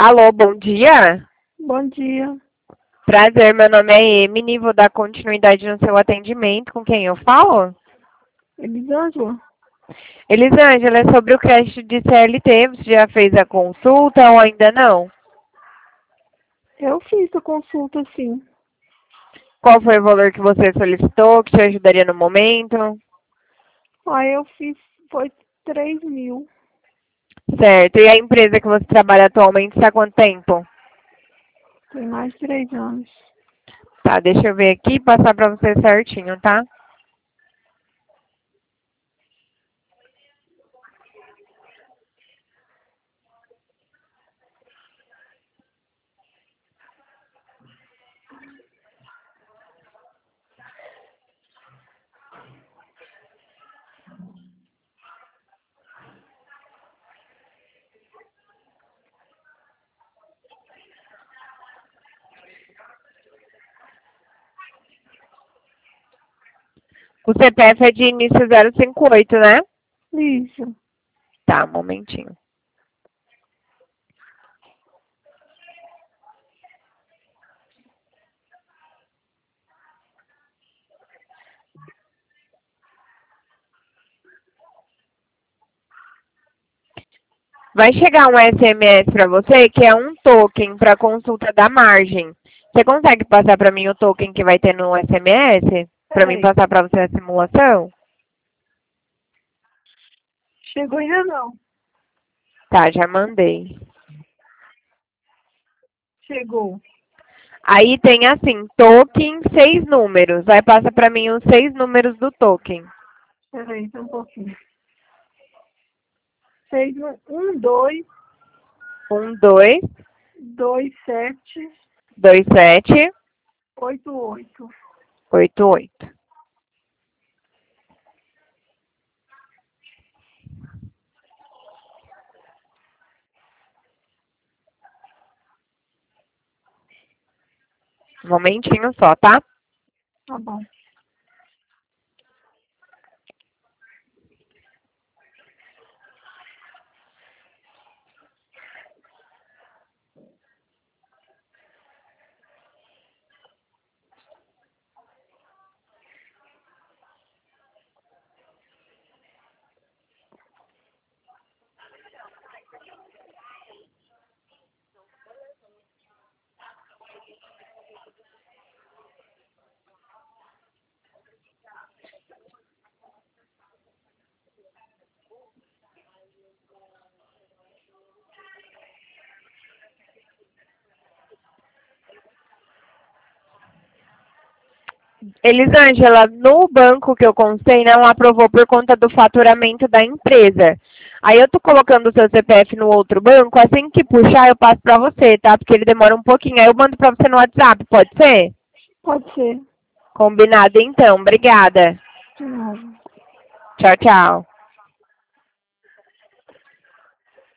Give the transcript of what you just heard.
Alô, bom dia. Bom dia, Prazer, meu nome é Emily, vou dar continuidade no seu atendimento. Com quem eu falo? Elisângela. Elisângela, é sobre o crédito de CLT. Você já fez a consulta ou ainda não? Eu fiz a consulta, sim. Qual foi o valor que você solicitou, que te ajudaria no momento? Aí eu fiz, foi 3.000. Certo. E a empresa que você trabalha atualmente está há quanto tempo? Tem mais de 3 anos. Tá, deixa eu ver aqui e passar para você certinho, tá? O CPF é de início 058, né? Isso. Tá, um momentinho. Vai chegar um SMS para você que é um token para consulta da margem. Você consegue passar para mim o token que vai ter no SMS? Para mim Peraí. passar para você a simulação? Chegou ainda não. Tá, já mandei. Chegou. Aí tem assim, token, 6 números. Aí passa para mim os 6 números do token. Peraí, só um pouquinho. 6, 1, 2, 12, 2, 7, 27, 8, 8. 88. Um momentinho só, tá? Tá bom. Elisângela, no banco que eu constei não aprovou por conta do faturamento da empresa. Aí eu tô colocando o seu CPF no outro banco, assim que puxar eu passo pra você, tá? Porque ele demora um pouquinho. Aí eu mando pra você no WhatsApp, pode ser? Pode ser. Combinado então, obrigada. De novo. Tchau, tchau.